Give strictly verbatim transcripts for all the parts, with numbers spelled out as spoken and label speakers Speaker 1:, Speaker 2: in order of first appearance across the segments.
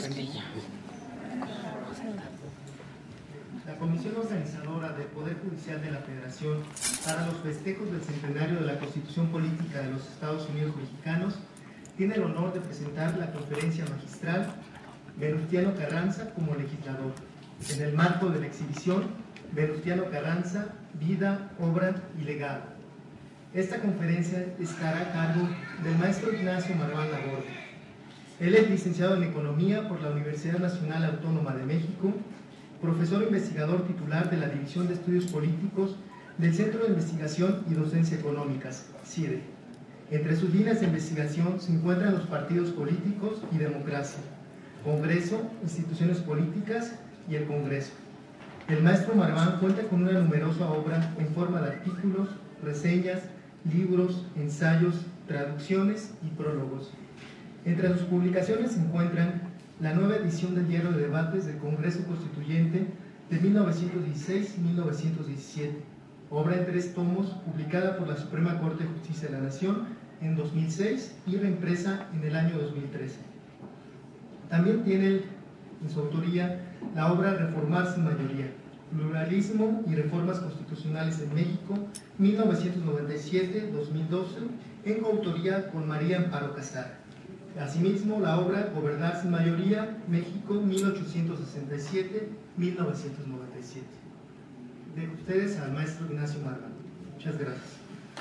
Speaker 1: La Comisión Organizadora del Poder Judicial de la Federación para los festejos del centenario de la Constitución Política de los Estados Unidos Mexicanos tiene el honor de presentar la conferencia magistral Venustiano Carranza como legislador, en el marco de la exhibición Venustiano Carranza, Vida, Obra y Legado. Esta conferencia estará a cargo del maestro Ignacio Marván Laborde. Él es licenciado en Economía por la Universidad Nacional Autónoma de México, profesor investigador titular de la División de Estudios Políticos del Centro de Investigación y Docencia Económicas, CIDE. Entre sus líneas de investigación se encuentran los partidos políticos y democracia, Congreso, instituciones políticas y el Congreso. El maestro Marván cuenta con una numerosa obra en forma de artículos, reseñas, libros, ensayos, traducciones y prólogos. Entre sus publicaciones se encuentran la nueva edición del Diario de Debates del Congreso Constituyente de mil novecientos dieciséis y mil novecientos diecisiete, obra en tres tomos publicada por la Suprema Corte de Justicia de la Nación en dos mil seis y reimpresa en el año dos mil trece. También tiene en su autoría la obra Reformar sin mayoría, Pluralismo y Reformas Constitucionales en México, mil novecientos noventa y siete a dos mil doce, en coautoría con María Amparo Casar. Asimismo, la obra Gobernar sin mayoría, México, mil ochocientos sesenta y siete a mil novecientos noventa y siete. De ustedes al maestro Ignacio Marván. Muchas gracias.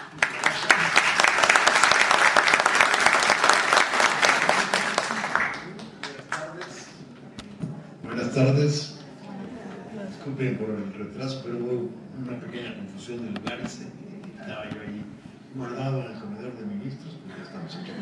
Speaker 2: Buenas tardes. Disculpen por el retraso, pero hubo una pequeña confusión de lugares. Estaba yo ahí guardado en el comedor de ministros, pues ya estamos aquí.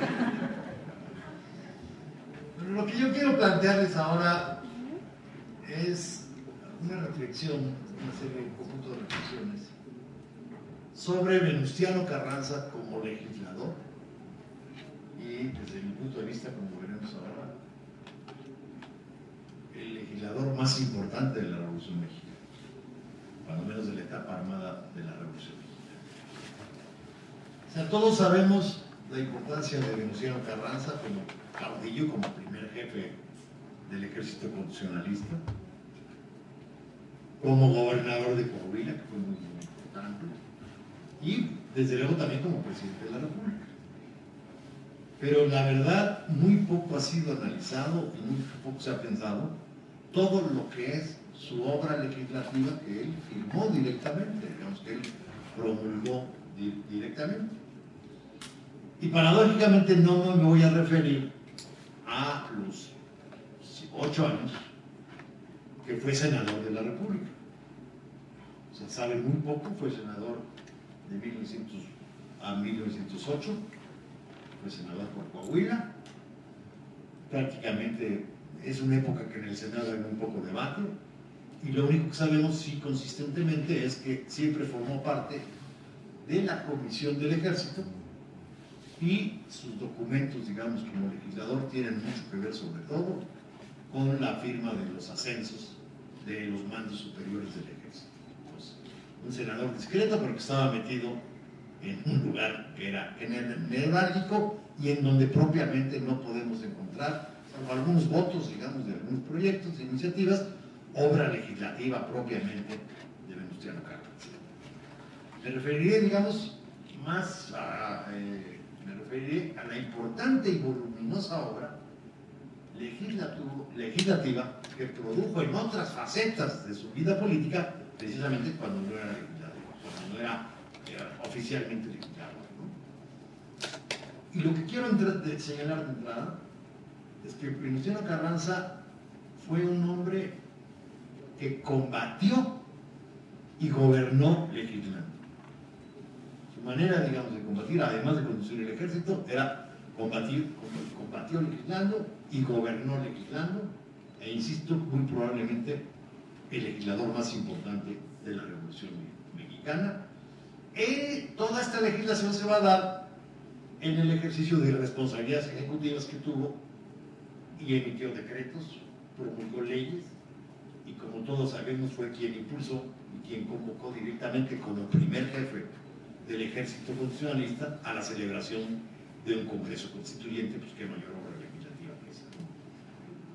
Speaker 2: Pero lo que yo quiero plantearles ahora es una reflexión, una serie, un conjunto de reflexiones sobre Venustiano Carranza como legislador y, desde mi punto de vista, como veremos ahora, el legislador más importante de la Revolución Mexicana, cuando menos de la etapa armada de la Revolución Mexicana. O sea, todos sabemos la importancia de Venustiano Carranza como caudillo, como primer jefe del ejército constitucionalista, como gobernador de Coahuila, que fue muy, muy importante, y desde luego también como presidente de la República. Pero la verdad, muy poco ha sido analizado y muy poco se ha pensado todo lo que es su obra legislativa que él firmó directamente, digamos que él promulgó di directamente. Y paradójicamente no me voy a referir a los ocho años que fue senador de la República. O sea, sabe muy poco, fue senador de mil novecientos a mil novecientos ocho, fue senador por Coahuila, prácticamente es una época que en el Senado hay un poco de debate, y lo único que sabemos sí consistentemente es que siempre formó parte de la Comisión del Ejército, y sus documentos, digamos, como legislador tienen mucho que ver sobre todo con la firma de los ascensos de los mandos superiores del ejército. Pues, un senador discreto, pero que estaba metido en un lugar que era neurálgico y en donde propiamente no podemos encontrar, salvo algunos votos, digamos, de algunos proyectos e iniciativas, obra legislativa propiamente de Venustiano Carranza. Me referiré, digamos, más a, eh, me referiré a la importante y voluminosa obra legislativa que produjo en otras facetas de su vida política, precisamente cuando no era legislador, cuando no era eh, oficialmente legislador, ¿no? Y lo que quiero de, señalar de entrada es que Venustiano Carranza fue un hombre que combatió y gobernó legislando. Su manera, digamos, de combatir, además de conducir el ejército, era combatir, combatió legislando y gobernó legislando, e insisto, muy probablemente el legislador más importante de la Revolución Mexicana. Y toda esta legislación se va a dar en el ejercicio de responsabilidades ejecutivas que tuvo, y emitió decretos, promulgó leyes, y como todos sabemos fue quien impulsó y quien convocó directamente como primer jefe del ejército constitucionalista a la celebración de un Congreso Constituyente, pues qué mayor obra legislativa que esa.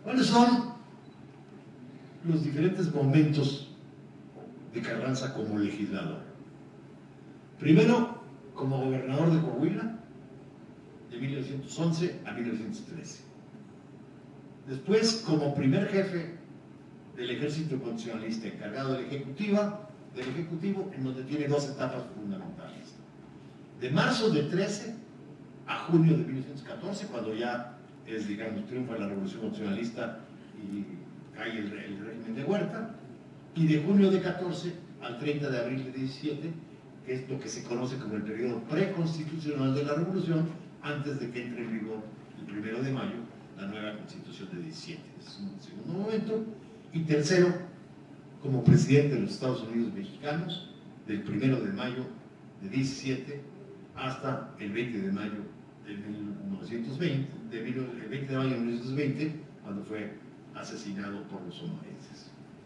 Speaker 2: ¿Cuáles son los diferentes momentos de Carranza como legislador? Primero, como gobernador de Coahuila, de mil novecientos once a mil novecientos trece. Después, como primer jefe del Ejército Constitucionalista, encargado del Ejecutivo, del Ejecutivo, en donde tiene dos etapas fundamentales. De marzo de trece a junio de mil novecientos catorce, cuando ya es, digamos, triunfa la Revolución Constitucionalista y cae el, el régimen de Huerta, y de junio de catorce al treinta de abril de diecisiete, que es lo que se conoce como el periodo preconstitucional de la Revolución, antes de que entre en vigor el primero de mayo la nueva Constitución de diecisiete. Es un segundo momento. Y tercero, como presidente de los Estados Unidos mexicanos, del primero de mayo de diecisiete hasta el veinte de mayo de mil novecientos veinte, de el veinte de mayo de mil novecientos veinte, cuando fue asesinado por los sonorenses.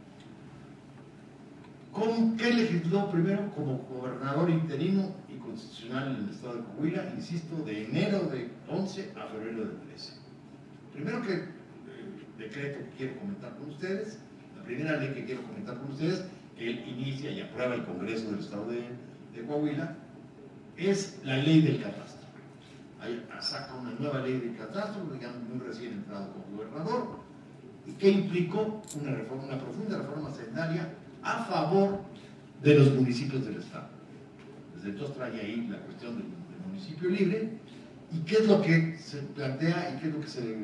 Speaker 2: ¿Con qué legisló primero? Como gobernador interino y constitucional en el estado de Coahuila, insisto, de enero de once a febrero de trece. Primero que el decreto que quiero comentar con ustedes, la primera ley que quiero comentar con ustedes, que él inicia y aprueba el Congreso del estado de, de Coahuila, es la ley del catastro. Ahí saca una nueva ley del catastro, digamos, muy recién entrado como gobernador, y que implicó una, reforma, una profunda reforma hacendaria a favor de los municipios del estado. Desde entonces trae ahí la cuestión del, del municipio libre, y qué es lo que se plantea y qué es lo que se...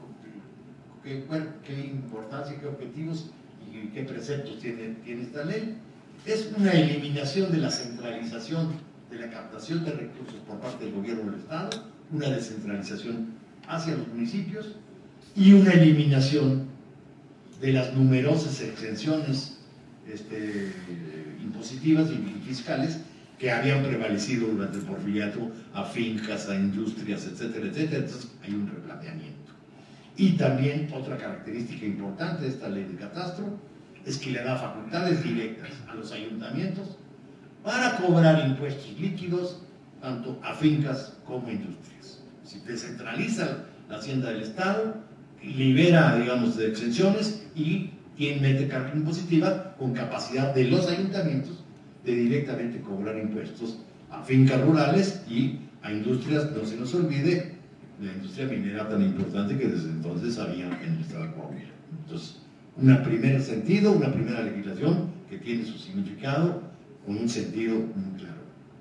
Speaker 2: qué, qué importancia, qué objetivos y qué preceptos tiene, tiene esta ley. Es una eliminación de la centralización de la captación de recursos por parte del gobierno del estado, una descentralización hacia los municipios y una eliminación de las numerosas exenciones este, impositivas y fiscales que habían prevalecido durante el porfiriato a fincas, a industrias, etcétera, etcétera. Entonces hay un replanteamiento. Y también otra característica importante de esta ley de catastro es que le da facultades directas a los ayuntamientos para cobrar impuestos líquidos tanto a fincas como a industrias. Si descentraliza la hacienda del Estado, libera, digamos, de exenciones y quien mete carga impositiva con capacidad de los ayuntamientos de directamente cobrar impuestos a fincas rurales y a industrias, no se nos olvide, la industria minera tan importante que desde entonces había en el estado de Coahuila. Entonces, un primer sentido, una primera legislación que tiene su significado con un sentido muy claro.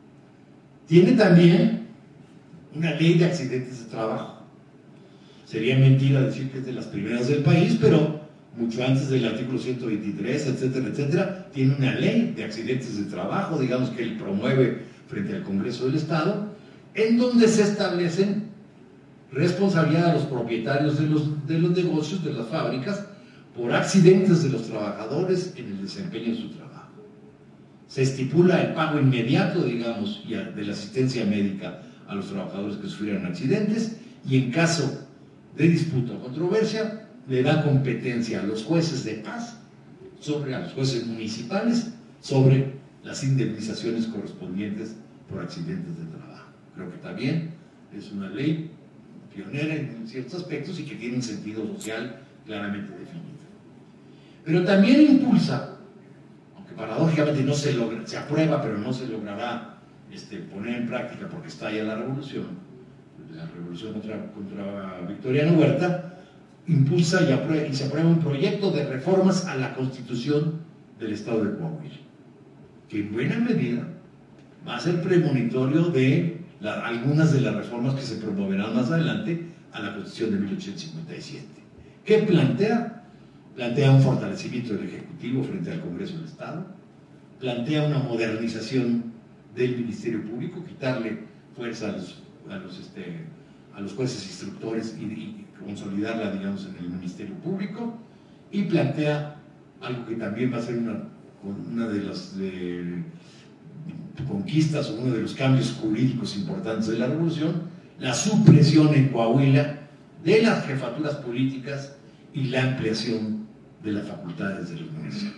Speaker 2: Tiene también una ley de accidentes de trabajo. Sería mentira decir que es de las primeras del país, pero mucho antes del artículo ciento veintitrés, etcétera, etcétera, tiene una ley de accidentes de trabajo, digamos que él promueve frente al Congreso del Estado, en donde se establecen responsabilidad a los propietarios de los, de los negocios, de las fábricas, por accidentes de los trabajadores en el desempeño de su trabajo. Se estipula el pago inmediato, digamos, y de la asistencia médica a los trabajadores que sufrieran accidentes, y en caso de disputa o controversia, le da competencia a los jueces de paz, sobre a los jueces municipales, sobre las indemnizaciones correspondientes por accidentes de trabajo. Creo que también es una ley pionera en ciertos aspectos y que tiene un sentido social claramente definido. Pero también impulsa, aunque paradójicamente no se logra, se aprueba, pero no se logrará este, poner en práctica porque está ya la revolución, la revolución contra, contra Victoriano Huerta, impulsa y, aprueba, y se aprueba un proyecto de reformas a la Constitución del Estado de Coahuila, que en buena medida va a ser premonitorio de la, algunas de las reformas que se promoverán más adelante a la Constitución de mil ochocientos cincuenta y siete. ¿Qué plantea? Plantea un fortalecimiento del Ejecutivo frente al Congreso del Estado, plantea una modernización del Ministerio Público, quitarle fuerza a los, a los, este, a los jueces instructores y, y consolidarla, digamos, en el Ministerio Público, y plantea algo que también va a ser una, una de las de, conquistas o uno de los cambios jurídicos importantes de la Revolución, la supresión en Coahuila de las jefaturas políticas y la ampliación de las facultades de los municipios.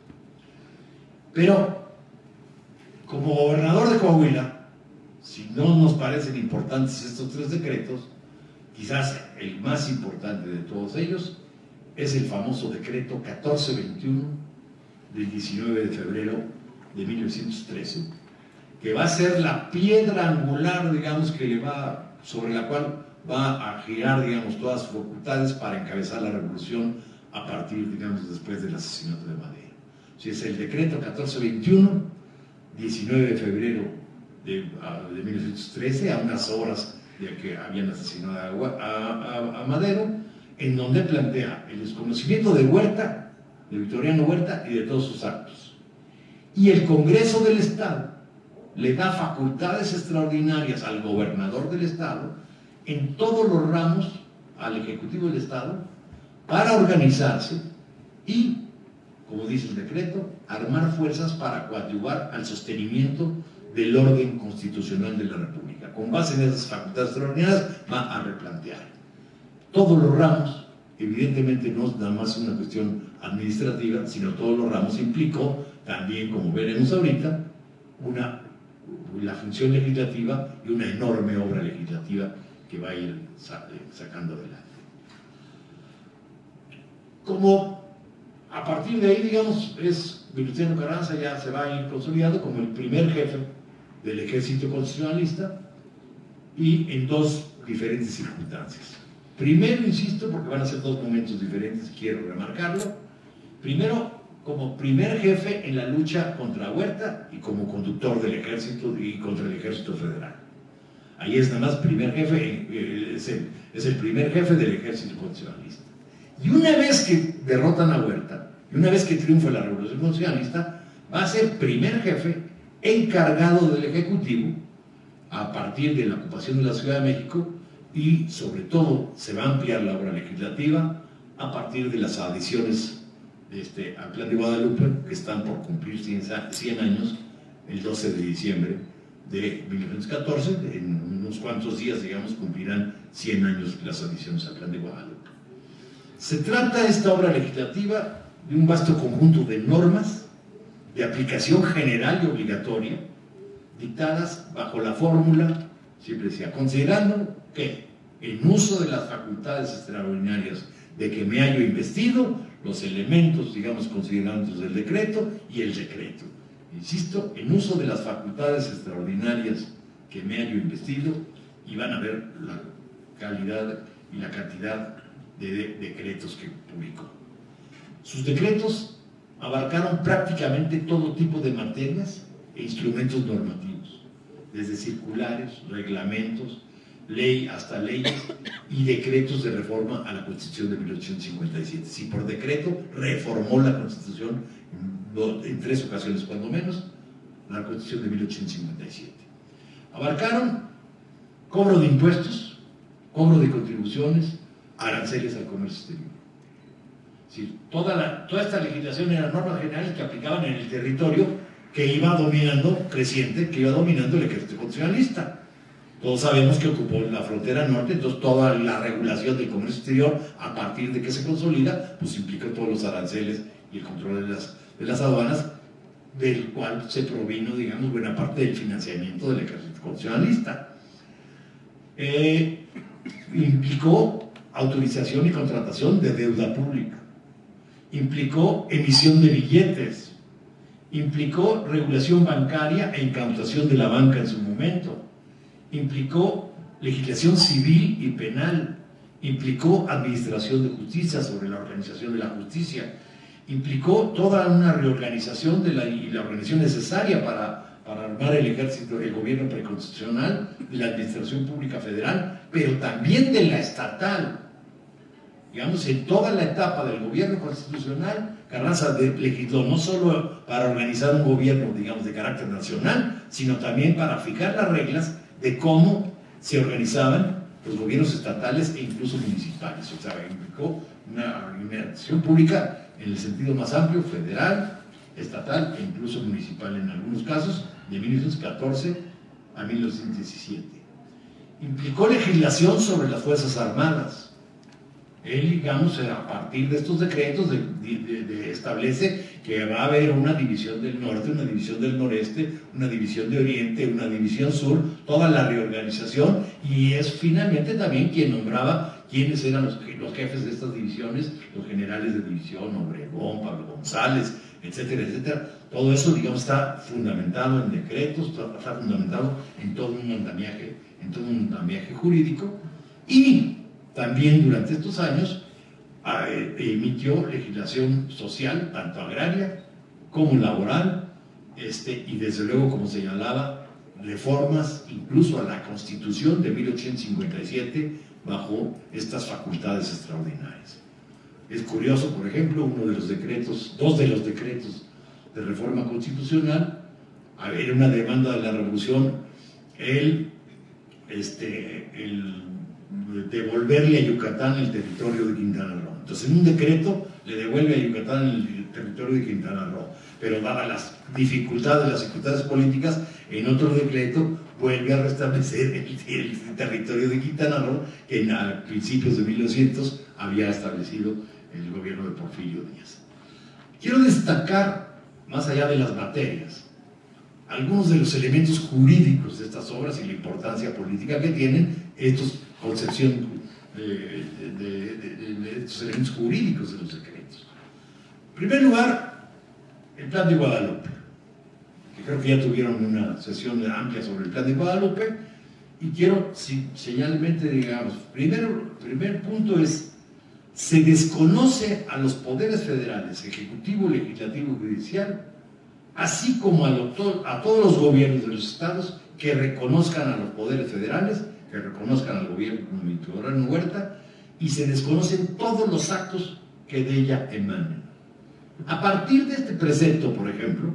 Speaker 2: Pero, como gobernador de Coahuila, si no nos parecen importantes estos tres decretos, quizás el más importante de todos ellos es el famoso decreto catorce veintiuno del diecinueve de febrero de mil novecientos trece, que va a ser la piedra angular, digamos, que le va, sobre la cual va a girar, digamos, todas sus facultades para encabezar la revolución a partir, digamos, después del asesinato de Madero. Si es el decreto catorce veintiuno, diecinueve de febrero de, de mil novecientos trece, a unas horas de que habían asesinado a, a, a Madero, en donde plantea el desconocimiento de Huerta, de Victoriano Huerta y de todos sus actos. Y el Congreso del Estado le da facultades extraordinarias al gobernador del Estado en todos los ramos, al Ejecutivo del Estado, para organizarse y, como dice el decreto, armar fuerzas para coadyuvar al sostenimiento del orden constitucional de la República. Con base en esas facultades extraordinarias va a replantear todos los ramos. Evidentemente no es nada más una cuestión administrativa, sino todos los ramos implicó también, como veremos ahorita, una, la función legislativa y una enorme obra legislativa que va a ir sacando adelante. Como a partir de ahí, digamos, es Venustiano Carranza ya se va a ir consolidado como el primer jefe del ejército constitucionalista y en dos diferentes circunstancias. Primero, insisto, porque van a ser dos momentos diferentes, quiero remarcarlo. Primero, como primer jefe en la lucha contra Huerta y como conductor del ejército y contra el ejército federal. Ahí es nada más primer jefe, es el, es el primer jefe del ejército constitucionalista. Y una vez que derrotan a Huerta, y una vez que triunfa la revolución constitucionalista, va a ser primer jefe encargado del Ejecutivo a partir de la ocupación de la Ciudad de México y sobre todo se va a ampliar la obra legislativa a partir de las adiciones este, al Plan de Guadalupe, que están por cumplir cien años el doce de diciembre de mil novecientos catorce. En unos cuantos días, digamos, cumplirán cien años las adiciones al Plan de Guadalupe. Se trata esta obra legislativa de un vasto conjunto de normas de aplicación general y obligatoria, dictadas bajo la fórmula, siempre decía, considerando que en uso de las facultades extraordinarias de que me hallo investido, los elementos, digamos, considerandos del decreto y el decreto. Insisto, en uso de las facultades extraordinarias que me hallo investido, y van a ver la calidad y la cantidad de, de decretos que publicó. Sus decretos abarcaron prácticamente todo tipo de materias e instrumentos normativos, desde circulares, reglamentos, ley hasta leyes y decretos de reforma a la Constitución de mil ochocientos cincuenta y siete. Si por decreto reformó la Constitución en, en tres ocasiones, cuando menos, la Constitución de mil ochocientos cincuenta y siete. Abarcaron cobro de impuestos, cobro de contribuciones, aranceles al comercio exterior. Es decir, toda, la, toda esta legislación eran normas generales que aplicaban en el territorio que iba dominando, creciente, que iba dominando el ejército constitucionalista. Todos sabemos que ocupó la frontera norte, entonces toda la regulación del comercio exterior, a partir de que se consolida, pues implica todos los aranceles y el control de las, de las aduanas, del cual se provino, digamos, buena parte del financiamiento del ejército constitucionalista. Eh, implicó autorización y contratación de deuda pública, implicó emisión de billetes, implicó regulación bancaria e incautación de la banca en su momento, implicó legislación civil y penal, implicó administración de justicia sobre la organización de la justicia, implicó toda una reorganización de la, y la organización necesaria para, para armar el ejército, el gobierno preconstitucional, de la administración pública federal, pero también de la estatal. Digamos, en toda la etapa del gobierno constitucional, Carranza legisló no solo para organizar un gobierno, digamos, de carácter nacional, sino también para fijar las reglas de cómo se organizaban los gobiernos estatales e incluso municipales. O sea, implicó una administración pública en el sentido más amplio, federal, estatal e incluso municipal en algunos casos, de mil novecientos catorce a mil novecientos diecisiete. Implicó legislación sobre las Fuerzas Armadas. Él, digamos, a partir de estos decretos de, de, de establece que va a haber una división del norte, una división del noreste, una división de oriente, una división sur, toda la reorganización, y es finalmente también quien nombraba quiénes eran los, los jefes de estas divisiones, los generales de división, Obregón, Pablo González, etcétera, etcétera. Todo eso, digamos, está fundamentado en decretos, está, está fundamentado en todo un andamiaje, en todo un andamiaje jurídico, y también durante estos años eh, emitió legislación social, tanto agraria como laboral, este, y desde luego, como señalaba, reformas incluso a la Constitución de mil ochocientos cincuenta y siete bajo estas facultades extraordinarias. Es curioso, por ejemplo, uno de los decretos, dos de los decretos de reforma constitucional, era una demanda de la Revolución, el, este, el devolverle a Yucatán el territorio de Quintana Roo. Entonces, en un decreto le devuelve a Yucatán el territorio de Quintana Roo, pero dadas las dificultades, las dificultades políticas, en otro decreto vuelve a restablecer el, el territorio de Quintana Roo que en, a principios de mil novecientos había establecido el gobierno de Porfirio Díaz. Quiero destacar, más allá de las materias, algunos de los elementos jurídicos de estas obras y la importancia política que tienen estos concepción de, de, de, de, de estos elementos jurídicos de los decretos. En primer lugar, el Plan de Guadalupe, que creo que ya tuvieron una sesión amplia sobre el Plan de Guadalupe, y quiero si, señalmente, digamos, primero, primer punto es, se desconoce a los poderes federales, ejecutivo, legislativo y judicial, así como a, lo, a todos los gobiernos de los estados que reconozcan a los poderes federales, que reconozcan al gobierno de Victoriano Huerta, y se desconocen todos los actos que de ella emanen. A partir de este precepto, por ejemplo,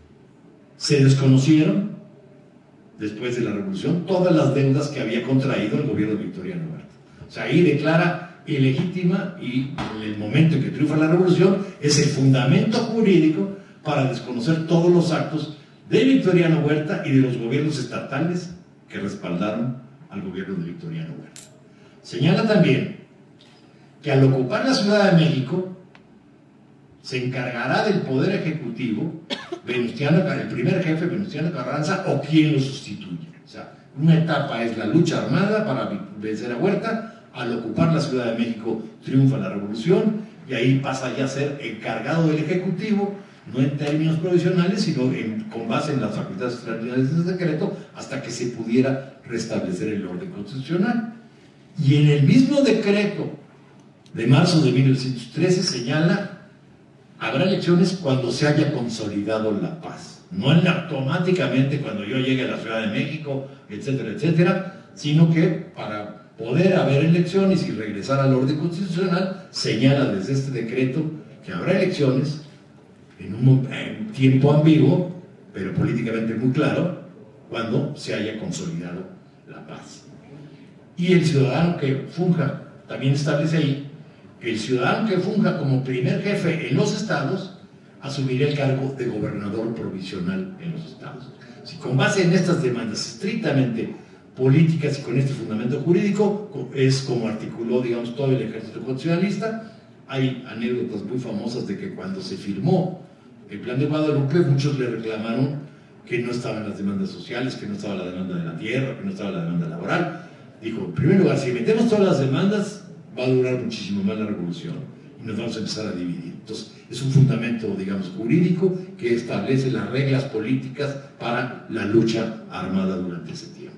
Speaker 2: se desconocieron, después de la Revolución, todas las deudas que había contraído el gobierno de Victoriano Huerta. O sea, ahí declara ilegítima, y en el momento en que triunfa la Revolución, es el fundamento jurídico para desconocer todos los actos de Victoriano Huerta y de los gobiernos estatales que respaldaron al gobierno de Victoriano Huerta. Señala también que al ocupar la Ciudad de México se encargará del poder ejecutivo Venustiano, el primer jefe, Venustiano Carranza, o quien lo sustituya. O sea, una etapa es la lucha armada para vencer a Huerta, al ocupar la Ciudad de México triunfa la Revolución, y ahí pasa ya a ser encargado del ejecutivo, no en términos provisionales, sino en, con base en las facultades extraordinarias de ese decreto, hasta que se pudiera restablecer el orden constitucional. Y en el mismo decreto de marzo de mil novecientos trece señala, habrá elecciones cuando se haya consolidado la paz, no en automáticamente cuando yo llegue a la Ciudad de México, etcétera, etcétera, sino que para poder haber elecciones y regresar al orden constitucional, señala desde este decreto que habrá elecciones en un en tiempo ambiguo, pero políticamente muy claro, cuando se haya consolidado la paz. Y el ciudadano que funja, también establece ahí, que el ciudadano que funja como primer jefe en los estados, asumirá el cargo de gobernador provisional en los estados. Si con base en estas demandas estrictamente políticas y con este fundamento jurídico, es como articuló, digamos, todo el ejército constitucionalista. Hay anécdotas muy famosas de que cuando se firmó el Plan de Guadalupe, muchos le reclamaron que no estaban las demandas sociales, que no estaba la demanda de la tierra, que no estaba la demanda laboral. Dijo, en primer lugar, si metemos todas las demandas, va a durar muchísimo más la revolución y nos vamos a empezar a dividir. Entonces, es un fundamento, digamos, jurídico que establece las reglas políticas para la lucha armada durante ese tiempo.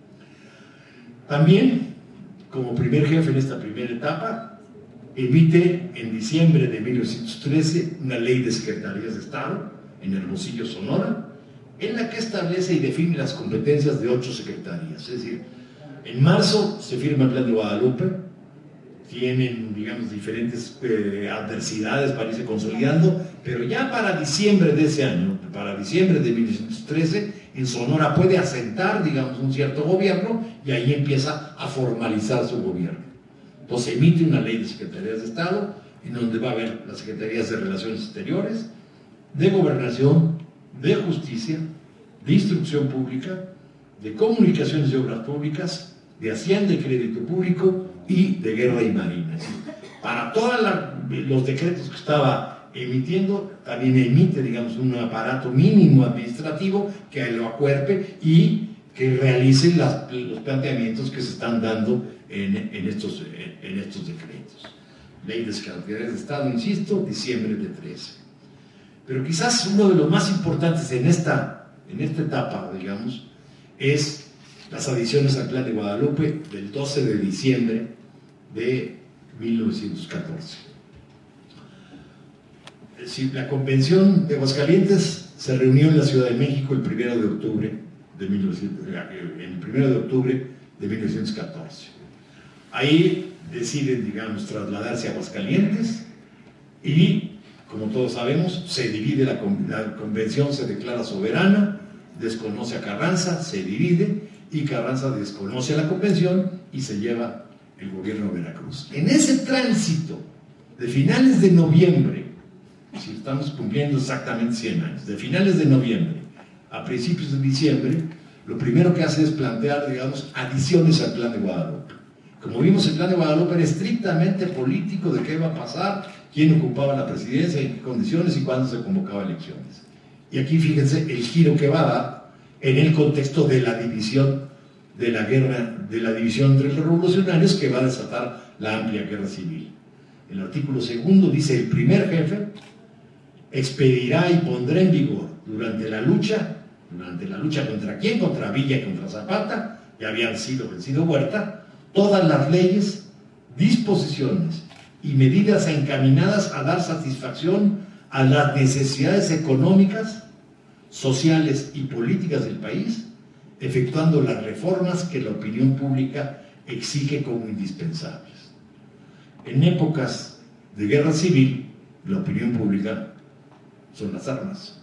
Speaker 2: También, como primer jefe en esta primera etapa, emite en diciembre de mil novecientos trece una ley de secretarías de Estado en Hermosillo, Sonora, en la que establece y define las competencias de ocho secretarías. Es decir, en marzo se firma el Plan de Guadalupe, tienen, digamos, diferentes eh, adversidades para irse consolidando, pero ya para diciembre de ese año, para diciembre de mil novecientos trece, en Sonora puede asentar, digamos, un cierto gobierno, y ahí empieza a formalizar su gobierno. Entonces emite una ley de secretarías de Estado, en donde va a haber las secretarías de Relaciones Exteriores, de Gobernación, de Justicia, de Instrucción Pública, de Comunicaciones y Obras Públicas, de Hacienda y Crédito Público y de Guerra y Marina. Para todos los decretos que estaba emitiendo, también emite, digamos, un aparato mínimo administrativo que lo acuerpe y que realice las, los planteamientos que se están dando
Speaker 3: en, en, estos, en, en estos decretos. Ley de Secretaría de Estado, insisto, diciembre de trece. Pero quizás uno de los más importantes en esta, en esta etapa, digamos, es las adiciones al Plan de Guadalupe del doce de diciembre de mil novecientos catorce. Si la Convención de Aguascalientes se reunió en la Ciudad de México el primero de octubre de mil novecientos, el primero de octubre de mil novecientos catorce. Ahí deciden, digamos, trasladarse a Aguascalientes y, como todos sabemos, se divide la, la Convención, se declara soberana, desconoce a Carranza, se divide y Carranza desconoce a la Convención y se lleva el gobierno de Veracruz. En ese tránsito de finales de noviembre, si estamos cumpliendo exactamente cien años, de finales de noviembre a principios de diciembre, lo primero que hace es plantear, digamos, adiciones al Plan de Guadalupe. Como vimos, el Plan de Guadalupe era estrictamente político, de qué iba a pasar, quién ocupaba la presidencia, en qué condiciones y cuándo se convocaba elecciones. Y aquí fíjense el giro que va a dar en el contexto de la división de la guerra, de la división entre los revolucionarios, que va a desatar la amplia guerra civil. El artículo segundo dice: el primer jefe expedirá y pondrá en vigor durante la lucha, durante la lucha contra quién, contra Villa y contra Zapata, ya habían sido vencido Huerta, todas las leyes, disposiciones y medidas encaminadas a dar satisfacción a las necesidades económicas, sociales y políticas del país, efectuando las reformas que la opinión pública exige como indispensables. En épocas de guerra civil, la opinión pública son las armas.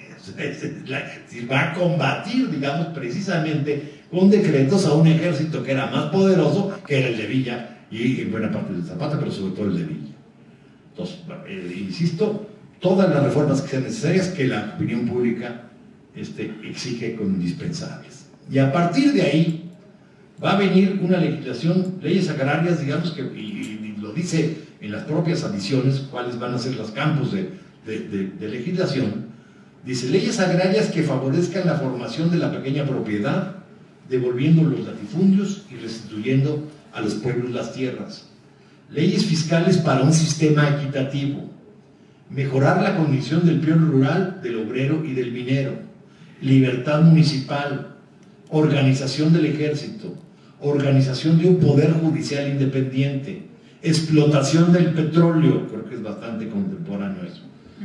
Speaker 3: Va a combatir, digamos, precisamente con decretos a un ejército que era más poderoso, que era el de Villa y en buena parte de Zapata, pero sobre todo el de Villa. Entonces, eh, insisto, todas las reformas que sean necesarias que la opinión pública este, exige como indispensables. Y a partir de ahí va a venir una legislación, leyes agrarias, digamos, que, y, y lo dice en las propias adiciones, cuáles van a ser los campos de, de, de, de legislación. Dice: leyes agrarias que favorezcan la formación de la pequeña propiedad, devolviendo los latifundios y restituyendo a los pueblos las tierras. Leyes fiscales para un sistema equitativo. Mejorar la condición del peón rural, del obrero y del minero. Libertad municipal. Organización del ejército. Organización de un poder judicial independiente. Explotación del petróleo. Creo que es bastante contemporáneo eso.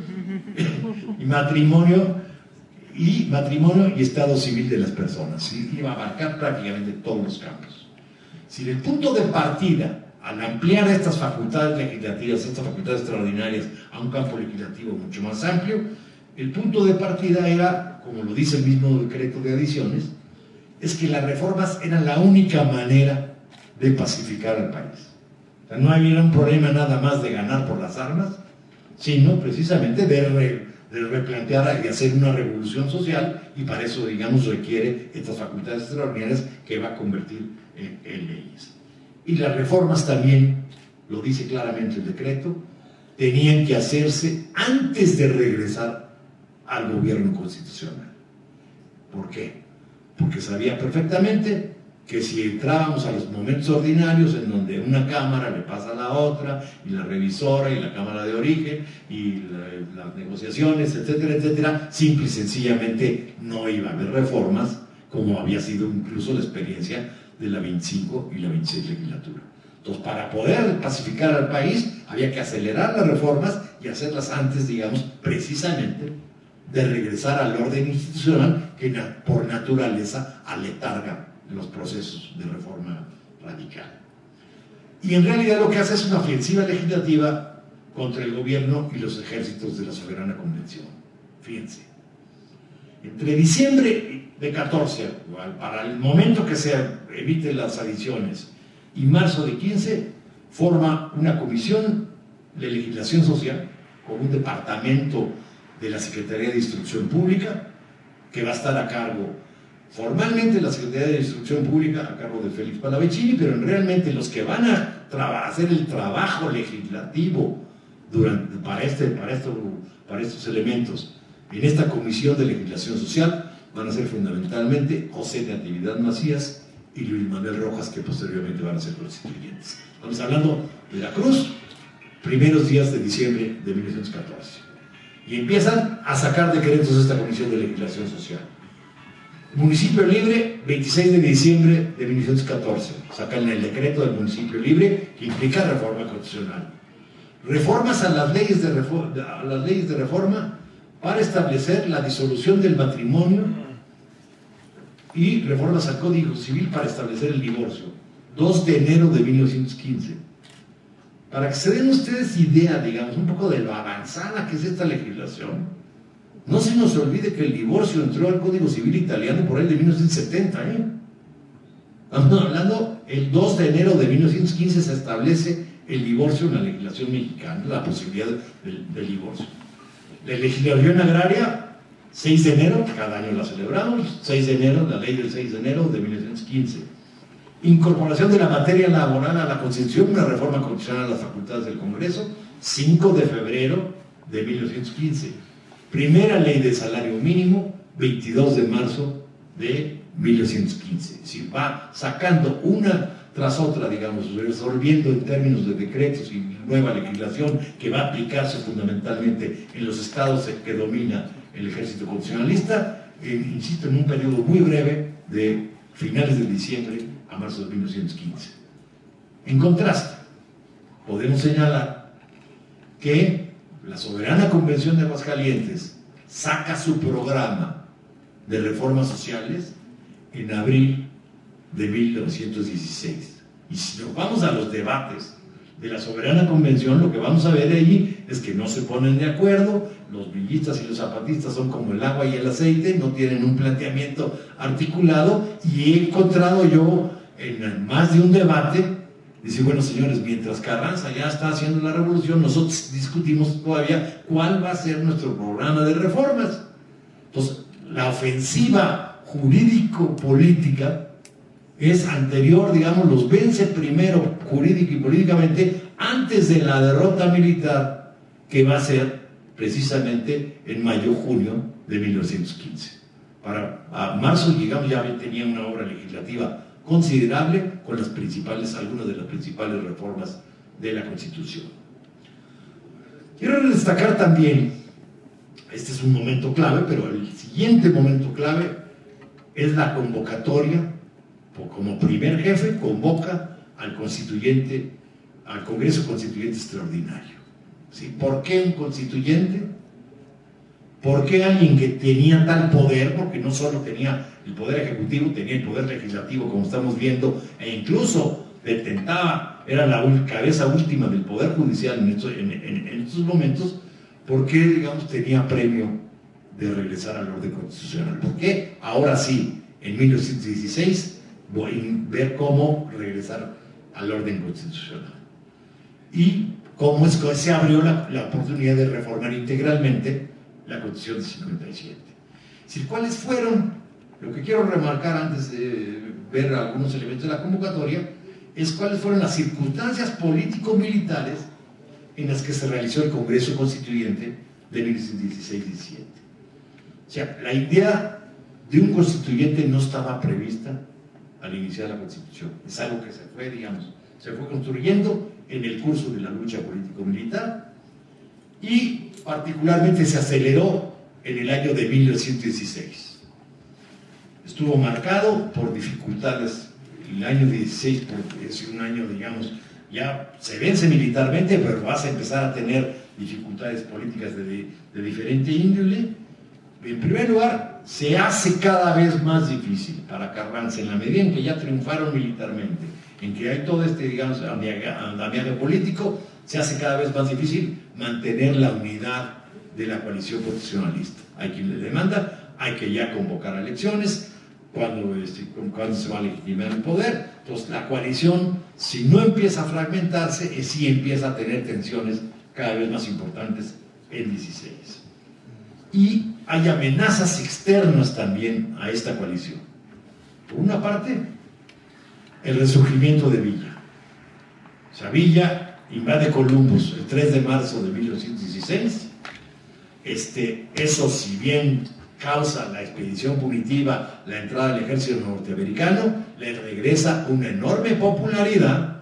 Speaker 3: Y matrimonio y matrimonio y estado civil de las personas. ¿Sí? Iba a abarcar prácticamente todos los campos. Si el punto de partida, al ampliar estas facultades legislativas, estas facultades extraordinarias a un campo legislativo mucho más amplio, el punto de partida era, como lo dice el mismo decreto de adiciones, es que las reformas eran la única manera de pacificar al país. O sea, no había un problema nada más de ganar por las armas, sino precisamente de, re, de replantear y hacer una revolución social, y para eso, digamos, requiere estas facultades extraordinarias que va a convertir en, en leyes. Y las reformas también, lo dice claramente el decreto, tenían que hacerse antes de regresar al gobierno constitucional. ¿Por qué? Porque sabía perfectamente que si entrábamos a los momentos ordinarios en donde una cámara le pasa a la otra, y la revisora y la cámara de origen y la, las negociaciones, etcétera, etcétera, simple y sencillamente no iba a haber reformas, como había sido incluso la experiencia de la veinticinco y la veintiséis legislatura. Entonces, para poder pacificar al país, había que acelerar las reformas y hacerlas antes, digamos, precisamente de regresar al orden institucional que por naturaleza aletarga los procesos de reforma radical. Y en realidad lo que hace es una ofensiva legislativa contra el gobierno y los ejércitos de la soberana convención. Fíjense, entre diciembre de catorce, para el momento que se eviten las adiciones, y marzo de quince, forma una comisión de legislación social con un departamento de la Secretaría de Instrucción Pública, que va a estar a cargo, formalmente la Secretaría de Instrucción Pública a cargo de Félix Palavicini, pero realmente los que van a hacer el trabajo legislativo durante, para, este, para, esto, para estos elementos en esta Comisión de Legislación Social van a ser fundamentalmente José Natividad Macías y Luis Manuel Rojas, que posteriormente van a ser constituyentes. Estamos hablando de la Cruz, primeros días de diciembre de mil novecientos catorce. Y empiezan a sacar decretos de esta Comisión de Legislación Social. Municipio Libre, veintiséis de diciembre de mil novecientos catorce. Sacan el decreto del Municipio Libre, que implica reforma constitucional. Reformas a las leyes de reforma, a las leyes de reforma para establecer la disolución del matrimonio y reformas al Código Civil para establecer el divorcio. dos de enero de mil novecientos quince. Para que se den ustedes idea, digamos, un poco de lo avanzada que es esta legislación, no se nos olvide que el divorcio entró al Código Civil italiano por ahí de mil novecientos setenta, ¿eh? Estamos hablando, el dos de enero de mil novecientos quince se establece el divorcio en la legislación mexicana, la posibilidad del, del divorcio. La legislación agraria, seis de enero, cada año la celebramos, seis de enero, la ley del seis de enero de mil novecientos quince. Incorporación de la materia laboral a la Constitución, una reforma constitucional a las facultades del Congreso, cinco de febrero de mil novecientos quince. Primera ley de salario mínimo, veintidós de marzo de mil novecientos quince. Es decir, va sacando una tras otra, digamos, resolviendo en términos de decretos y nueva legislación que va a aplicarse fundamentalmente en los estados que domina el ejército constitucionalista, eh, insisto, en un periodo muy breve de finales de diciembre a marzo de mil novecientos quince. En contraste, podemos señalar que la Soberana Convención de Aguascalientes saca su programa de reformas sociales en abril de mil novecientos dieciséis. Y si nos vamos a los debates de la Soberana Convención, lo que vamos a ver allí es que no se ponen de acuerdo, los villistas y los zapatistas son como el agua y el aceite, no tienen un planteamiento articulado, y he encontrado yo en más de un debate, dice, bueno señores, mientras Carranza ya está haciendo la revolución, nosotros discutimos todavía cuál va a ser nuestro programa de reformas. Entonces, la ofensiva jurídico-política es anterior, digamos, los vence primero jurídico y políticamente antes de la derrota militar que va a ser precisamente en mayo-junio de mil novecientos quince. Para a marzo, digamos, ya tenía una obra legislativa considerable con las principales, algunas de las principales reformas de la Constitución. Quiero destacar también, este es un momento clave, pero el siguiente momento clave es la convocatoria. Como primer jefe convoca al constituyente, al Congreso Constituyente Extraordinario. ¿Sí? ¿Por qué un constituyente? ¿Por qué alguien que tenía tal poder? Porque no solo tenía el poder ejecutivo, tenía el poder legislativo, como estamos viendo, e incluso detentaba, era la cabeza última del poder judicial en estos, en, en, en estos momentos. ¿Por qué, digamos, tenía premio de regresar al orden constitucional? ¿Por qué ahora sí, en mil novecientos dieciséis, voy a ver cómo regresar al orden constitucional? Y cómo es que se abrió la, la oportunidad de reformar integralmente la Constitución de cincuenta y siete. Es decir, ¿cuáles fueron? Lo que quiero remarcar antes de ver algunos elementos de la convocatoria es cuáles fueron las circunstancias político-militares en las que se realizó el Congreso Constituyente de mil novecientos dieciséis diecisiete. O sea, la idea de un constituyente no estaba prevista al iniciar la Constitución. Es algo que se fue, digamos, se fue construyendo en el curso de la lucha político-militar y particularmente se aceleró en el año de mil novecientos dieciséis. Estuvo marcado por dificultades. El año dieciséis porque es un año, digamos, ya se vence militarmente, pero vas a empezar a tener dificultades políticas de, de diferente índole. En primer lugar, se hace cada vez más difícil para Carranza, en la medida en que ya triunfaron militarmente, en que hay todo este, digamos, andamiaje político, se hace cada vez más difícil mantener la unidad de la coalición constitucionalista. Hay quien le demanda, hay que ya convocar elecciones, cuando, este, cuando se va a legitimar el poder. Entonces, la coalición, si no empieza a fragmentarse, es si empieza a tener tensiones cada vez más importantes en dieciséis. Y hay amenazas externas también a esta coalición. Por una parte, el resurgimiento de Villa. O sea, Villa invade Columbus el tres de marzo de mil novecientos dieciséis. Este, eso, si bien causa la expedición punitiva, la entrada del ejército norteamericano, le regresa una enorme popularidad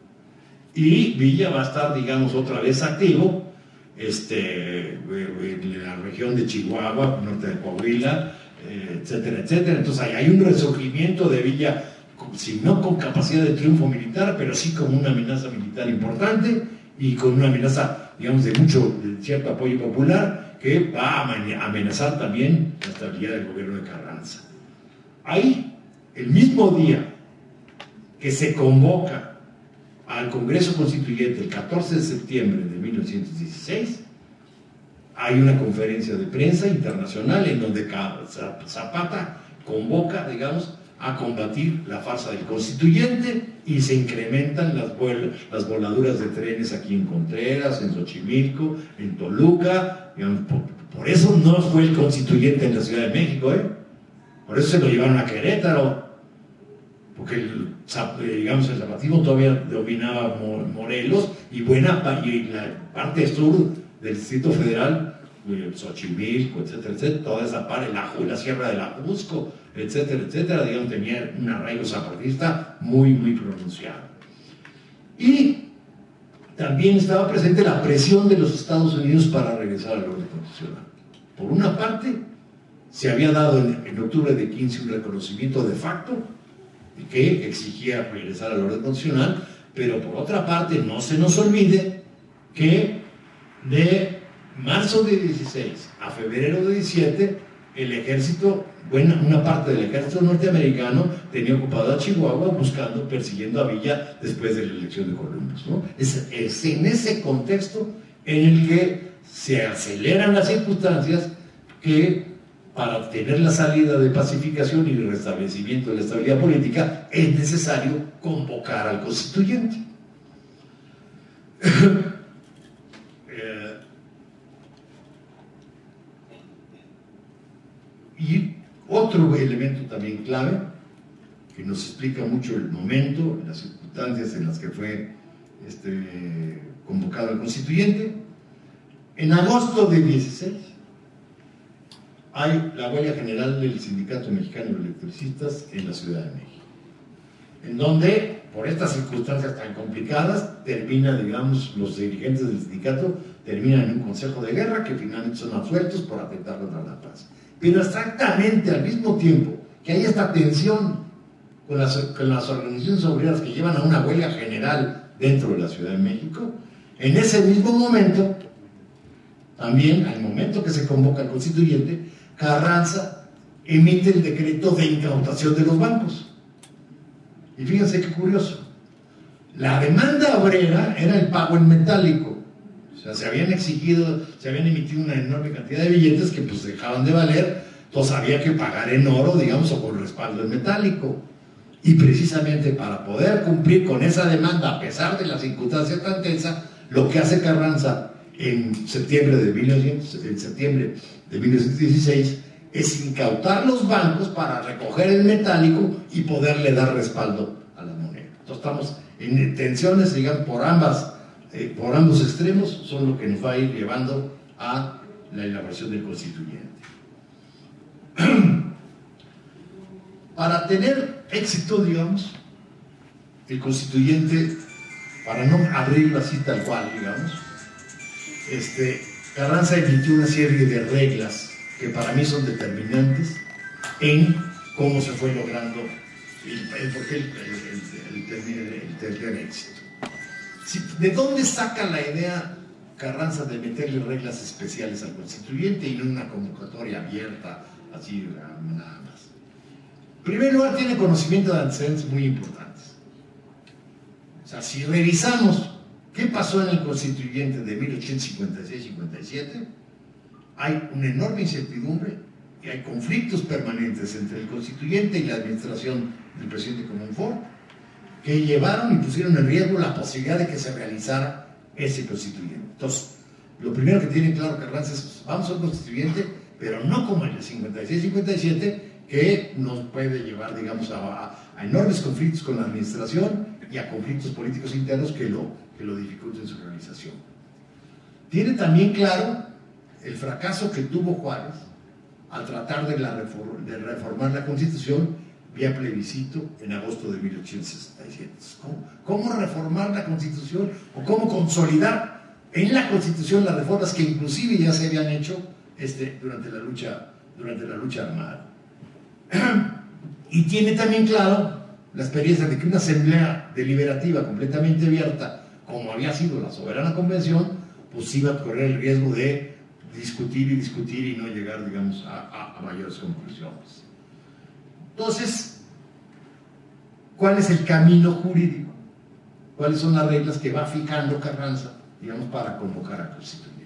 Speaker 3: y Villa va a estar, digamos, otra vez activo este, en la región de Chihuahua, norte de Coahuila, eh, etcétera, etcétera. Entonces ahí hay un resurgimiento de Villa, si no con capacidad de triunfo militar, pero sí como una amenaza militar importante y con una amenaza, digamos, de mucho, de cierto apoyo popular, que va a amenazar también la estabilidad del gobierno de Carranza. Ahí, el mismo día que se convoca al Congreso Constituyente, el catorce de septiembre de mil novecientos dieciséis, hay una conferencia de prensa internacional en donde Zapata convoca, digamos, a combatir la farsa del constituyente y se incrementan las, las voladuras de trenes aquí en Contreras, en Xochimilco, en Toluca. Digamos, por, por eso no fue el constituyente en la Ciudad de México, ¿eh? Por eso se lo llevaron a Querétaro, porque el, digamos, el zapatismo todavía dominaba Morelos y buena y la parte sur del Distrito Federal, Xochimilco, etcétera, etcétera, toda esa parte, la, la Sierra de la Jusco, etcétera, etcétera, digamos, tenía un arraigo zapatista muy, muy pronunciado. Y también estaba presente la presión de los Estados Unidos para regresar al orden constitucional. Por una parte, se había dado en, en octubre de quince un reconocimiento de facto que exigía regresar al orden constitucional, pero por otra parte, no se nos olvide que de marzo de dieciséis a febrero de diecisiete, el ejército, buena, una parte del ejército norteamericano tenía ocupado a Chihuahua buscando, persiguiendo a Villa después de la elección de Columbus, ¿no? Es, es en ese contexto en el que se aceleran las circunstancias que para obtener la salida de pacificación y el restablecimiento de la estabilidad política es necesario convocar al constituyente. Y otro elemento también clave, que nos explica mucho el momento, las circunstancias en las que fue este, convocado el constituyente, en agosto de dieciséis hay la huelga general del Sindicato Mexicano de Electricistas en la Ciudad de México, en donde, por estas circunstancias tan complicadas, termina, digamos, los dirigentes del sindicato terminan en un consejo de guerra que finalmente son absueltos por atentar contra la paz. Pero exactamente al mismo tiempo que hay esta tensión con las, con las organizaciones obreras que llevan a una huelga general dentro de la Ciudad de México, en ese mismo momento, también al momento que se convoca el constituyente, Carranza emite el decreto de incautación de los bancos. Y fíjense qué curioso, la demanda obrera era el pago en metálico. O sea, se habían exigido, se habían emitido una enorme cantidad de billetes que pues dejaban de valer, entonces había que pagar en oro, digamos, o con respaldo en metálico. Y precisamente para poder cumplir con esa demanda, a pesar de la circunstancia tan tensa, lo que hace Carranza en septiembre de, mil novecientos, en septiembre de mil novecientos dieciséis es incautar los bancos para recoger el metálico y poderle dar respaldo a la moneda. Entonces estamos en tensiones, digamos, por ambas Eh, por ambos extremos, son lo que nos va a ir llevando a la elaboración del constituyente. Para tener éxito, digamos, el constituyente, para no abrirlo así tal cual, digamos, este, Carranza emitió una serie de reglas que para mí son determinantes en cómo se fue logrando el, el, el, el, el, el, el éxito. ¿De dónde saca la idea Carranza de meterle reglas especiales al constituyente y no una convocatoria abierta, así nada más? En primer lugar, tiene conocimiento de antecedentes muy importantes. O sea, si revisamos qué pasó en el constituyente de mil ochocientos cincuenta y seis cincuenta y siete, hay una enorme incertidumbre y hay conflictos permanentes entre el constituyente y la administración del presidente Comonfort, que llevaron y pusieron en riesgo la posibilidad de que se realizara ese constituyente. Entonces, lo primero que tiene claro Carranza es, vamos a un constituyente, pero no como el de cincuenta y seis cincuenta y siete, que nos puede llevar, digamos, a, a, a enormes conflictos con la administración y a conflictos políticos internos que lo, que lo dificulten su realización. Tiene también claro el fracaso que tuvo Juárez al tratar de, la reform, de reformar la Constitución vía plebiscito en agosto de mil ochocientos sesenta y siete. ¿Cómo, ¿Cómo reformar la Constitución o cómo consolidar en la Constitución las reformas que inclusive ya se habían hecho este, durante, la lucha, durante la lucha armada? Y tiene también claro la experiencia de que una asamblea deliberativa completamente abierta, como había sido la Soberana Convención, pues iba a correr el riesgo de discutir y discutir y no llegar, digamos, a, a, a mayores conclusiones. Entonces, ¿cuál es el camino jurídico? ¿Cuáles son las reglas que va fijando Carranza, digamos, para convocar al constituyente?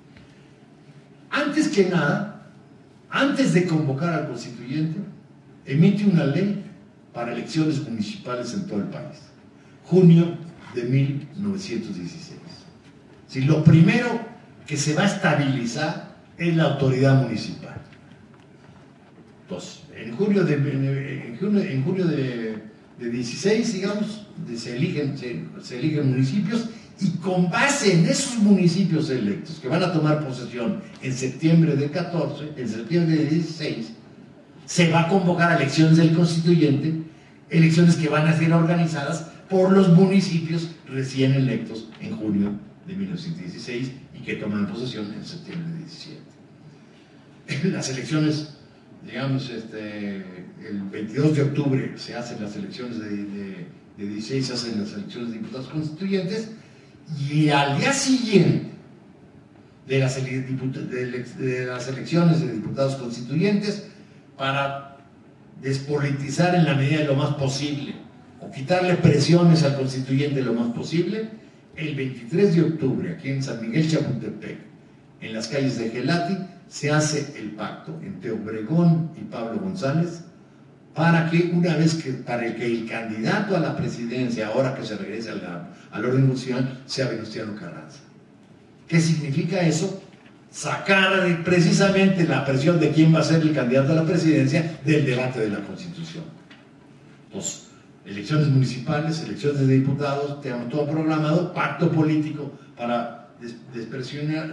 Speaker 3: Antes que nada, antes de convocar al constituyente, emite una ley para elecciones municipales en todo el país, junio de mil novecientos dieciséis. Si lo primero que se va a estabilizar es la autoridad municipal. Entonces, en julio de, en junio, en julio de, de dieciséis, digamos, de, se, eligen, se, se eligen municipios, y con base en esos municipios electos que van a tomar posesión en septiembre de catorce, en septiembre de dieciséis, se va a convocar a elecciones del constituyente, elecciones que van a ser organizadas por los municipios recién electos en junio de mil novecientos dieciséis y que toman posesión en septiembre de diecisiete. Las elecciones, digamos, este, el veintidós de octubre se hacen las elecciones de, de, de dieciséis, se hacen las elecciones de diputados constituyentes, y al día siguiente de las, de las elecciones de diputados constituyentes, para despolitizar en la medida de lo más posible o quitarle presiones al constituyente lo más posible, el veintitrés de octubre, aquí en San Miguel Chapultepec, en las calles de Gelati, se hace el pacto entre Obregón y Pablo González para que una vez que, para que el candidato a la presidencia, ahora que se regrese al, al orden constitucional, sea Venustiano Carranza. ¿Qué significa eso? Sacar precisamente la presión de quién va a ser el candidato a la presidencia del debate de la Constitución. Entonces, elecciones municipales, elecciones de diputados, tenemos todo programado, pacto político para despresurizar,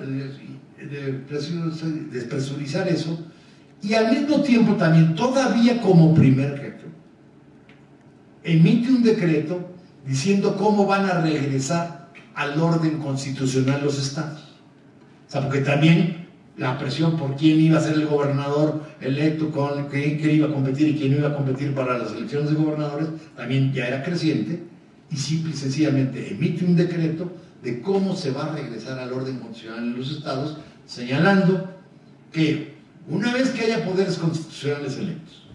Speaker 3: despresurizar eso, y al mismo tiempo también, todavía como primer jefe, emite un decreto diciendo cómo van a regresar al orden constitucional los estados. O sea, porque también la presión por quién iba a ser el gobernador electo, con quién, quién iba a competir y quién no iba a competir para las elecciones de gobernadores, también ya era creciente, y simple y sencillamente emite un decreto de cómo se va a regresar al orden constitucional en los estados, señalando que una vez que haya poderes constitucionales electos,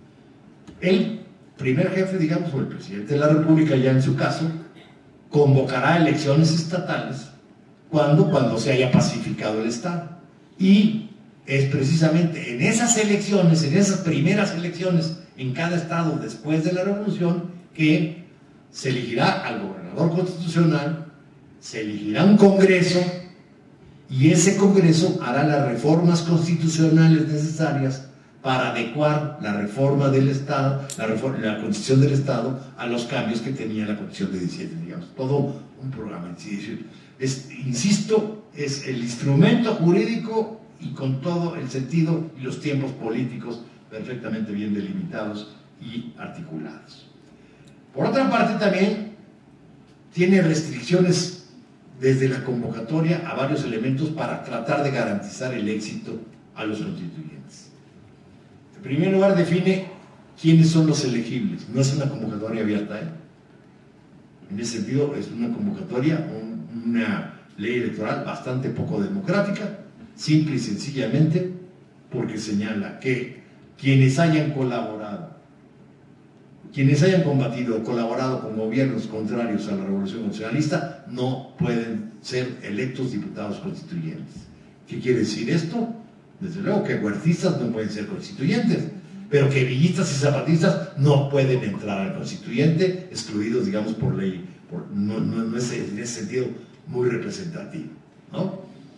Speaker 3: el primer jefe, digamos, o el presidente de la República, ya en su caso, convocará elecciones estatales cuando, cuando se haya pacificado el Estado. Y es precisamente en esas elecciones, en esas primeras elecciones en cada estado después de la Revolución, que se elegirá al gobernador constitucional, se elegirá un Congreso, y ese Congreso hará las reformas constitucionales necesarias para adecuar la reforma del Estado, la, reforma, la Constitución del Estado, a los cambios que tenía la Constitución de diecisiete, digamos. Todo un programa. Es, insisto, es el instrumento jurídico y con todo el sentido y los tiempos políticos perfectamente bien delimitados y articulados. Por otra parte, también tiene restricciones desde la convocatoria a varios elementos para tratar de garantizar el éxito a los constituyentes. En primer lugar, define quiénes son los elegibles. No es una convocatoria abierta, ¿eh? En ese sentido, es una convocatoria, un, una ley electoral bastante poco democrática, simple y sencillamente porque señala que quienes hayan colaborado, quienes hayan combatido o colaborado con gobiernos contrarios a la Revolución Constitucionalista no pueden ser electos diputados constituyentes. ¿Qué quiere decir esto? Desde luego que huertistas no pueden ser constituyentes, pero que villistas y zapatistas no pueden entrar al constituyente, excluidos, digamos, por ley. Por, no, no, no es en ese sentido muy representativo, ¿no?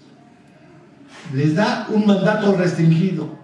Speaker 3: Les da un mandato restringido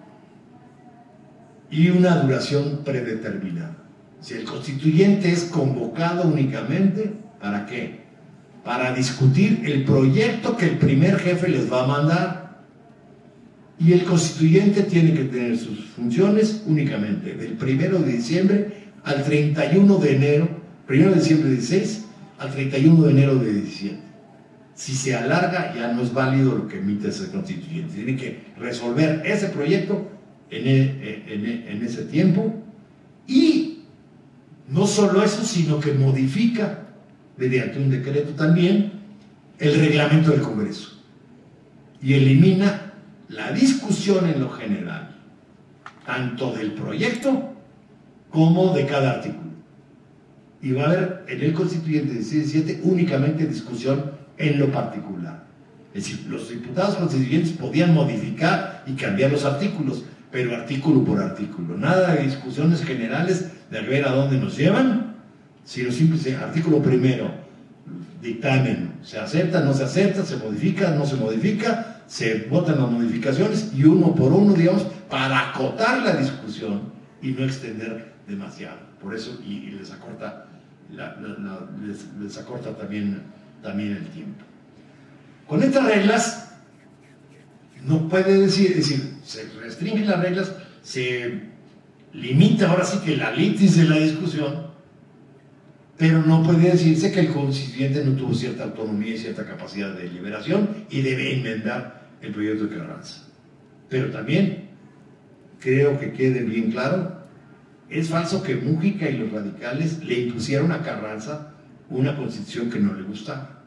Speaker 3: y una duración predeterminada. Si el constituyente es convocado únicamente, ¿para qué? Para discutir el proyecto que el primer jefe les va a mandar. y el constituyente tiene que tener sus funciones únicamente del primero de diciembre al treinta y uno de enero, primero de diciembre de dieciséis al treinta y uno de enero de diecisiete. Si se alarga, ya no es válido lo que emite ese constituyente. Tiene que resolver ese proyecto en, el, en, el, en ese tiempo, y no solo eso, sino que modifica mediante un decreto también el reglamento del Congreso y elimina la discusión en lo general, tanto del proyecto como de cada artículo. Y va a haber en el constituyente de diecisiete únicamente discusión en lo particular. Es decir, los diputados constituyentes podían modificar y cambiar los artículos, pero artículo por artículo. Nada de discusiones generales de ver a dónde nos llevan, sino simplemente artículo primero, dictamen, se acepta, no se acepta, se modifica, no se modifica, se votan las modificaciones y uno por uno, digamos, para acotar la discusión y no extender demasiado. Por eso, y, y les acorta, la, la, la, les, les acorta también, también el tiempo. Con estas reglas, no puede decir, es decir, se restringen las reglas, se limita ahora sí que la litis de la discusión, pero no puede decirse que el constituyente no tuvo cierta autonomía y cierta capacidad de deliberación y debe enmendar el proyecto de Carranza. Pero también, creo que quede bien claro, es falso que Mújica y los radicales le impusieron a Carranza una constitución que no le gustaba,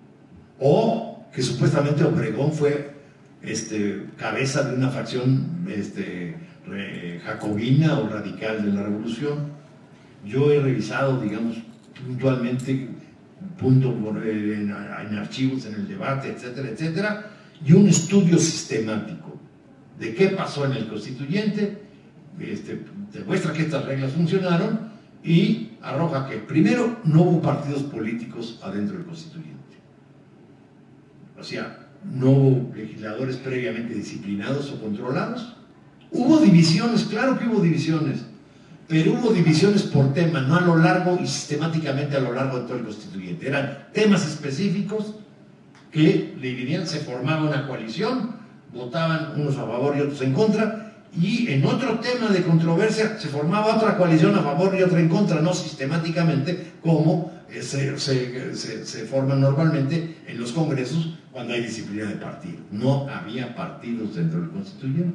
Speaker 3: o que supuestamente Obregón fue este, cabeza de una facción este, re, jacobina o radical de la revolución. Yo he revisado, digamos, puntualmente, punto por, eh, en, en archivos, en el debate, etcétera, etcétera, y un estudio sistemático de qué pasó en el constituyente, este, demuestra que estas reglas funcionaron y arroja que primero no hubo partidos políticos adentro del constituyente. O sea, no hubo legisladores previamente disciplinados o controlados. Hubo divisiones, claro que hubo divisiones, pero hubo divisiones por tema, no a lo largo y sistemáticamente a lo largo de todo el constituyente. Eran temas específicos que dividían, se formaba una coalición, votaban unos a favor y otros en contra, y en otro tema de controversia se formaba otra coalición a favor y otra en contra, no sistemáticamente como se, se, se, se forman normalmente en los congresos cuando hay disciplina de partido. No había partidos dentro del constituyente.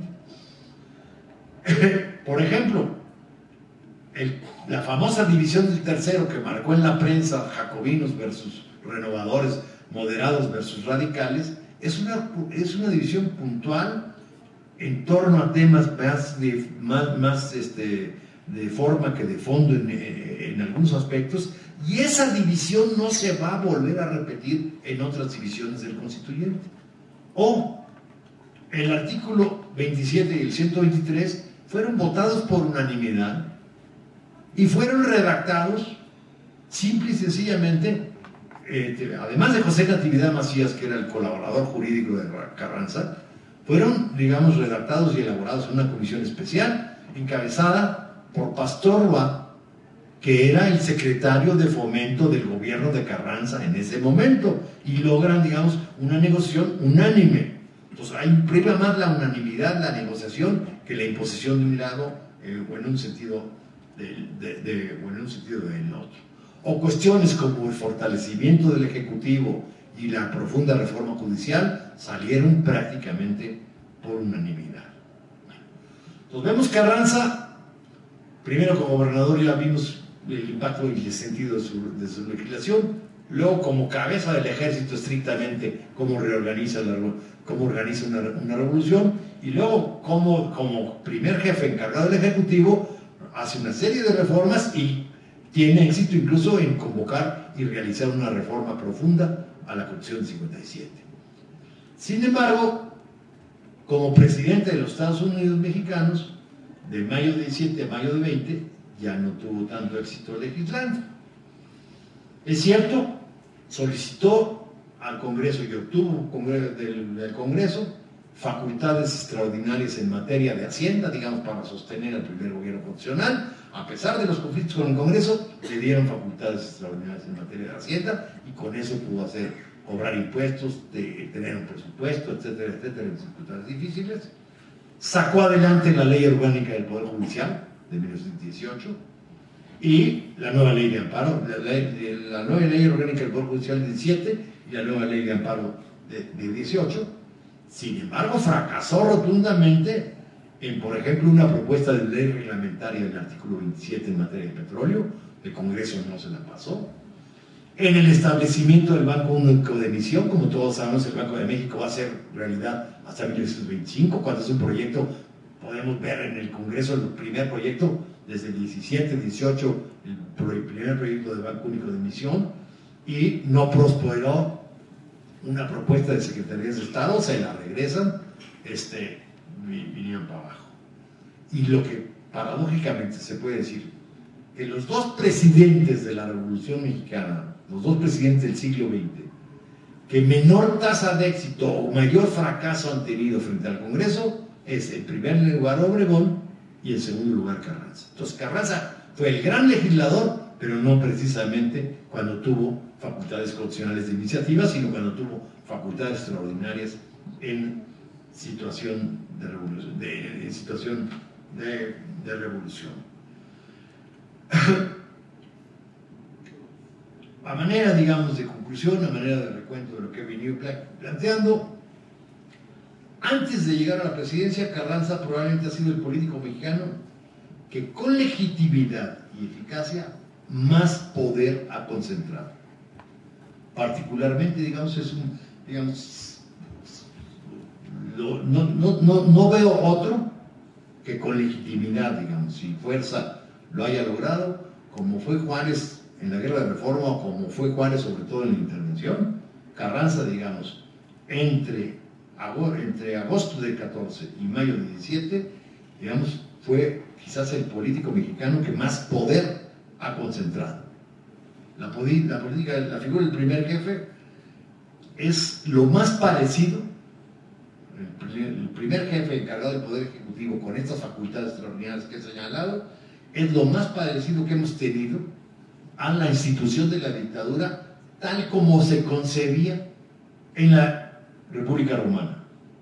Speaker 3: Por ejemplo, el, la famosa división del tercero que marcó en la prensa jacobinos versus renovadores, moderados versus radicales, es una, es una división puntual en torno a temas más de, más, más este, de forma que de fondo en, en algunos aspectos, y esa división no se va a volver a repetir en otras divisiones del constituyente. O el artículo veintisiete y el ciento veintitrés fueron votados por unanimidad y fueron redactados simple y sencillamente, eh, además de José Natividad Macías, que era el colaborador jurídico de Carranza, fueron, digamos, redactados y elaborados en una comisión especial encabezada por Pastor Roa, que era el secretario de fomento del gobierno de Carranza en ese momento, y logran, digamos, una negociación unánime. Entonces hay prima más la unanimidad, la negociación, que la imposición de un lado eh, o en un sentido de, de, de, o en un sentido del otro. O cuestiones como el fortalecimiento del Ejecutivo y la profunda reforma judicial salieron prácticamente por unanimidad. Entonces vemos Carranza, primero como gobernador ya vimos el impacto y el sentido de su, de su legislación, luego como cabeza del ejército estrictamente cómo reorganiza, la, cómo organiza una, una revolución, y luego como, como primer jefe encargado del Ejecutivo hace una serie de reformas y tiene éxito incluso en convocar y realizar una reforma profunda a la Constitución del cincuenta y siete. Sin embargo, como presidente de los Estados Unidos mexicanos, de mayo de diecisiete a mayo de veinte, ya no tuvo tanto éxito legislando. Es cierto, solicitó al Congreso y obtuvo del, del Congreso facultades extraordinarias en materia de Hacienda, digamos, para sostener al primer gobierno constitucional. A pesar de los conflictos con el Congreso, le dieron facultades extraordinarias en materia de Hacienda y con eso pudo hacer, cobrar impuestos, de, tener un presupuesto, etcétera, etcétera, en circunstancias difíciles. sacó adelante la ley orgánica del Poder Judicial de mil novecientos dieciocho y la nueva ley de amparo, la, ley, la nueva ley orgánica del Poder Judicial de diecisiete y la nueva ley de amparo de, de dieciocho. Sin embargo, fracasó rotundamente en, por ejemplo, una propuesta de ley reglamentaria del artículo veintisiete en materia de petróleo. El Congreso no se la pasó. En el establecimiento del Banco Único de Emisión, como todos sabemos, el Banco de México va a ser realidad hasta mil novecientos veinticinco, cuando es un proyecto, podemos ver en el Congreso el primer proyecto, desde el diecisiete, dieciocho, el primer proyecto del Banco Único de Emisión, y no prosperó una propuesta de Secretarías de Estado, se la regresan, este, vinieron para abajo. Y lo que paradójicamente se puede decir, que los dos presidentes de la Revolución Mexicana, los dos presidentes del siglo veinte, que menor tasa de éxito o mayor fracaso han tenido frente al Congreso, es en primer lugar Obregón y en segundo lugar Carranza. Entonces Carranza fue el gran legislador, pero no precisamente cuando tuvo facultades constitucionales de iniciativa, sino cuando tuvo facultades extraordinarias en situación de revolución. De, en situación de, de revolución. A manera, digamos, de conclusión, a manera de recuento de lo que he venido planteando, antes de llegar a la presidencia, Carranza probablemente ha sido el político mexicano que con legitimidad y eficacia más poder ha concentrado. Particularmente, digamos, es un, digamos, lo, no, no, no, no veo otro que con legitimidad, digamos, y fuerza lo haya logrado, como fue Juárez en la Guerra de Reforma, o como fue Juárez sobre todo en la intervención. Carranza, digamos, entre, entre agosto del catorce y mayo del diecisiete, digamos, fue quizás el político mexicano que más poder ha concentrado. La, la política, la figura del primer jefe es lo más parecido, el, el primer jefe encargado del Poder Ejecutivo con estas facultades extraordinarias que he señalado, es lo más parecido que hemos tenido a la institución de la dictadura tal como se concebía en la República Romana.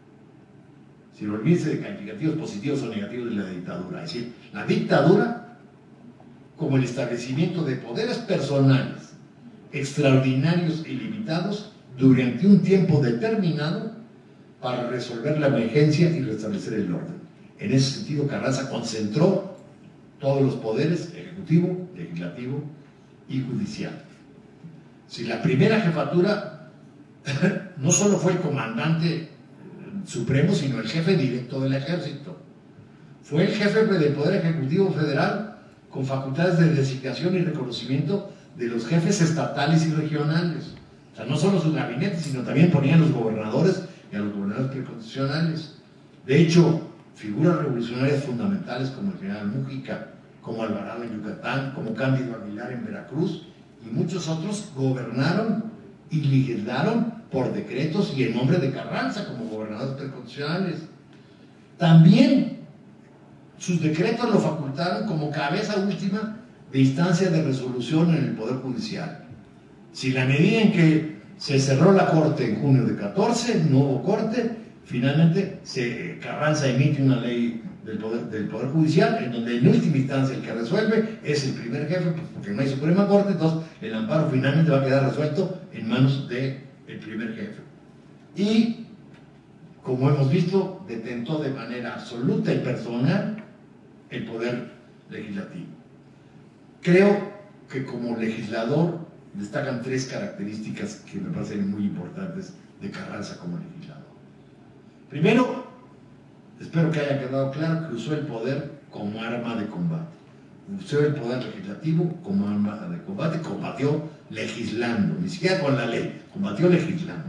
Speaker 3: Sin olvidarse de calificativos positivos o negativos de la dictadura. Es decir, la dictadura como el establecimiento de poderes personales extraordinarios y limitados durante un tiempo determinado para resolver la emergencia y restablecer el orden. En ese sentido, Carranza concentró todos los poderes, ejecutivo, legislativo y judicial. Si la primera jefatura no solo fue el comandante supremo, sino el jefe directo del ejército, fue el jefe del Poder Ejecutivo Federal con facultades de designación y reconocimiento de los jefes estatales y regionales. O sea, no solo sus gabinetes, sino también ponían a los gobernadores y a los gobernadores preconstitucionales. De hecho, figuras revolucionarias fundamentales como el general Mújica, como Alvarado en Yucatán, como Cándido Aguilar en Veracruz, y muchos otros gobernaron y legislaron por decretos y en nombre de Carranza como gobernadores preconstitucionales. También sus decretos lo facultaron como cabeza última de instancia de resolución en el Poder Judicial. Si la medida en que se cerró la Corte en junio de catorce, no hubo Corte, finalmente se, Carranza emite una ley del poder, del poder Judicial, en donde en última instancia el que resuelve es el primer jefe, pues porque no hay Suprema Corte, entonces el amparo finalmente va a quedar resuelto en manos del primer jefe. Y, como hemos visto, detentó de manera absoluta y personal el poder legislativo. Creo que como legislador destacan tres características que me parecen muy importantes de Carranza como legislador. Primero, espero que haya quedado claro que usó el poder como arma de combate. Usó el poder legislativo como arma de combate, combatió legislando, ni siquiera con la ley, combatió legislando.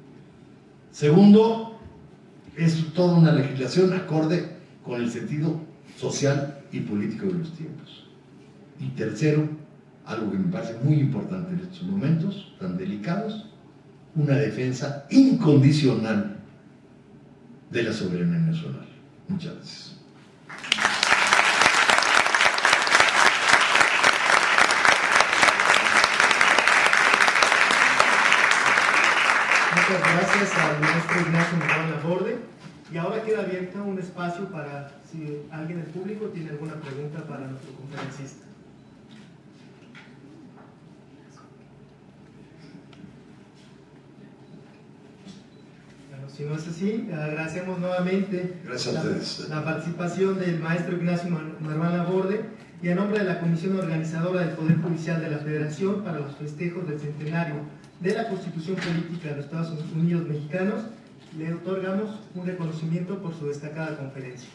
Speaker 3: Segundo, es toda una legislación acorde con el sentido social y político de los tiempos. Y tercero, algo que me parece muy importante en estos momentos tan delicados, una defensa incondicional de la soberanía nacional. Muchas gracias.
Speaker 1: Muchas gracias al maestro Ignacio Morán Laborde. Y ahora queda abierto un espacio para si alguien del público tiene alguna pregunta para nuestro conferencista. Bueno, si no es así, agradecemos nuevamente
Speaker 2: Gracias a
Speaker 1: la,
Speaker 2: ustedes.
Speaker 1: la participación del maestro Ignacio Marván Laborde, y a nombre de la Comisión Organizadora del Poder Judicial de la Federación para los festejos del centenario de la Constitución Política de los Estados Unidos Mexicanos, le otorgamos un reconocimiento por su destacada conferencia.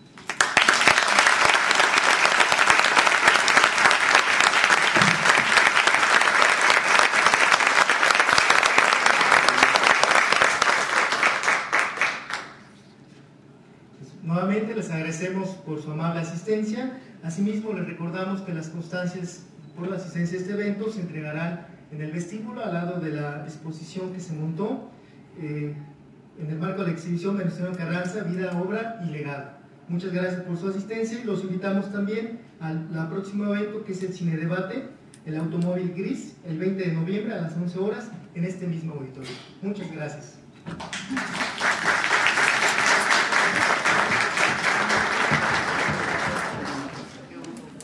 Speaker 1: Nuevamente les agradecemos por su amable asistencia. Asimismo, les recordamos que las constancias por la asistencia a este evento se entregarán en el vestíbulo al lado de la exposición que se montó eh, en el marco de la exhibición Venustiano Carranza, Vida, Obra y Legado. Muchas gracias por su asistencia y los invitamos también al, al próximo evento, que es el Cine Debate, el Automóvil Gris, el veinte de noviembre a las once horas en este mismo auditorio. Muchas gracias.